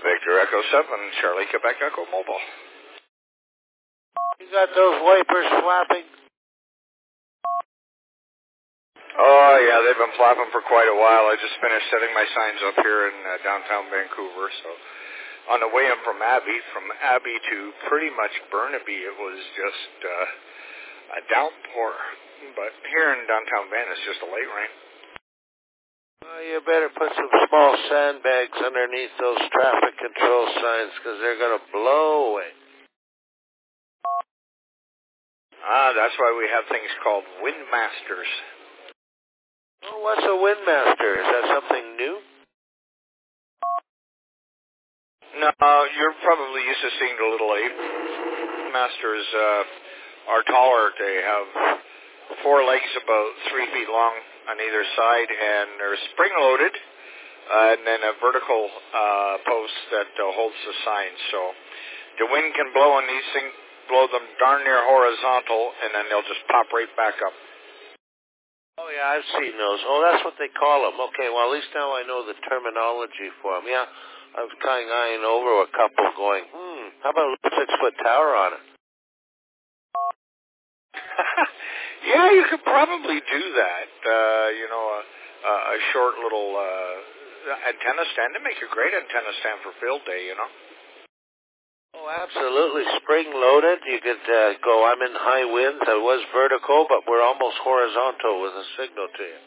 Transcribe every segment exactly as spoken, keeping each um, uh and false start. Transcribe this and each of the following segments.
Victor Echo seven, Charlie Quebec Echo Mobile. You got those wipers flapping? Oh, yeah, they've been flapping for quite a while. I just finished setting my signs up here in uh, downtown Vancouver, so on the way in from Abbey, from Abbey to pretty much Burnaby, it was just uh, a downpour. But here in downtown Van, it's just a light rain. Well, you better put some small sandbags underneath those traffic control signs because they're going to blow away. Ah, that's why we have things called Windmasters. Oh, what's a Windmaster? Is that something new? No, you're probably used to seeing the little ape. Masters uh, are taller. They have four legs about three feet long on either side, and they're spring-loaded, uh, and then a vertical uh, post that uh, holds the sign. So the wind can blow on these things, blow them darn near horizontal, and then they'll just pop right back up. Oh, yeah, I've seen those. Oh, that's what they call them. Okay, well, at least now I know the terminology for them. Yeah, I was kind of eyeing over a couple going, hmm, how about a six-foot tower on it? Yeah, you could probably do that. Uh, you know, a, a short little uh, antenna stand. They make a great antenna stand for field day, you know. Oh, absolutely. Spring-loaded. You could uh, go, I'm in high winds. I was vertical, but we're almost horizontal with a signal to you.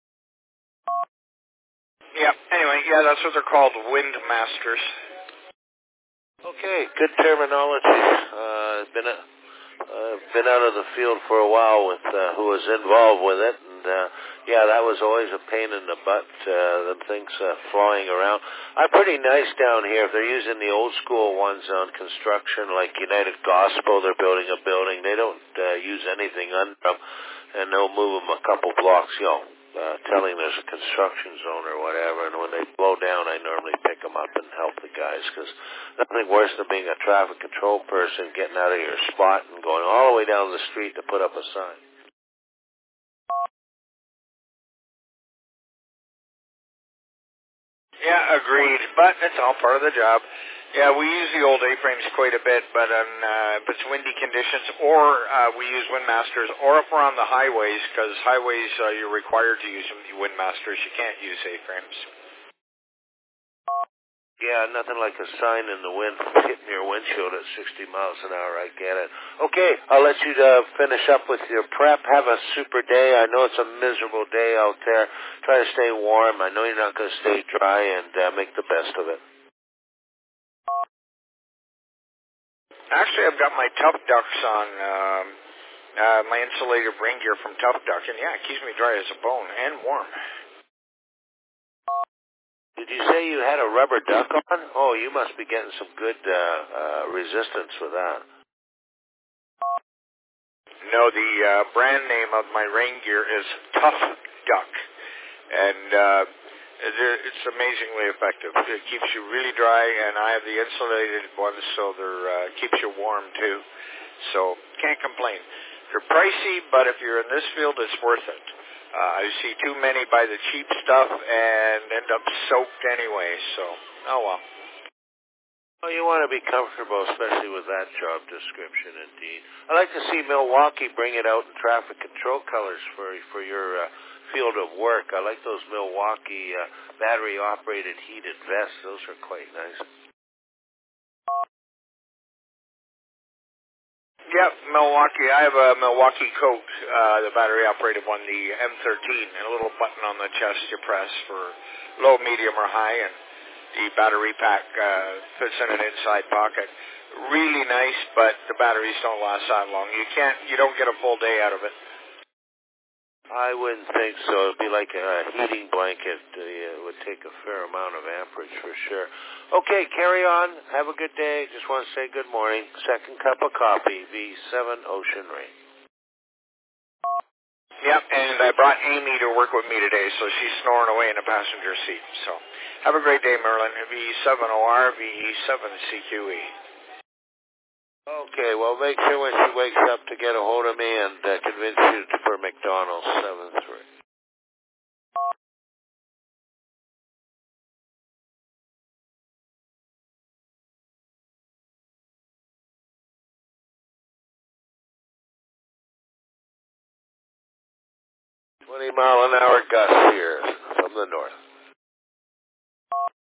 Yeah, anyway, yeah, that's what they're called, Windmasters. Okay, good terminology. Uh, been a, uh, been out of the field for a while with uh, who was involved with it, and uh, yeah, that was always a pain in the butt, uh, them things uh, flying around. I'm pretty nice down here. If they're using the old school ones on construction, like United Gospel, they're building a building. They don't uh, use anything under them, and they'll move them a couple blocks, you know, uh, telling there's a construction zone or whatever, and when they blow down, I normally pick them up and help the guys, because nothing worse than being a traffic control person, getting out of your spot and going all the way down the street to put up a sign. Yeah, agreed, but it's all part of the job. Yeah, we use the old A-frames quite a bit, but on, uh, if it's windy conditions, or uh, we use Windmasters, or if we're on the highways, because highways uh, you're required to use Windmasters. You can't use A-frames. Yeah, nothing like a sign in the wind hitting your windshield at sixty miles an hour. I get it. Okay, I'll let you uh, finish up with your prep. Have a super day. I know it's a miserable day out there. Try to stay warm. I know you're not going to stay dry, and uh, make the best of it. Actually, I've got my Tough Ducks on, um, uh, my insulated rain gear from Tough Duck, and yeah, it keeps me dry as a bone and warm. Did you say you had a rubber duck on? Oh, you must be getting some good uh, uh, resistance with that. No, the uh, brand name of my rain gear is Tough Duck, and uh, it's amazingly effective. It keeps you really dry, and I have the insulated ones, so they're uh, keeps you warm too. So can't complain. They're pricey, but if you're in this field, it's worth it. Uh, I see too many buy the cheap stuff and end up soaked anyway, so, oh well. Well, you want to be comfortable, especially with that job description, indeed. I'd like to see Milwaukee bring it out in traffic control colors for for your uh, field of work. I like those Milwaukee uh, battery-operated heated vests. Those are quite nice. Yep, Milwaukee. I have a Milwaukee coat, uh, the battery-operated one, the M thirteen, and a little button on the chest you press for low, medium, or high, and the battery pack uh, fits in an inside pocket. Really nice, but the batteries don't last that long. You can't, you don't get a full day out of it. I wouldn't think so. It'd be like a heating blanket. Uh, it would take a fair amount of amperage for sure. Okay, carry on. Have a good day. Just want to say good morning. Second cup of coffee, V seven Ocean Rain. Yep, and I brought Amy to work with me today, so she's snoring away in the passenger seat. So have a great day, Merlin. V seven O R, V seven C Q E. Okay, well, make sure when she wakes up to get a hold of me and uh, convince you for McDonald's seven three. twenty mile an hour gusts here from the north.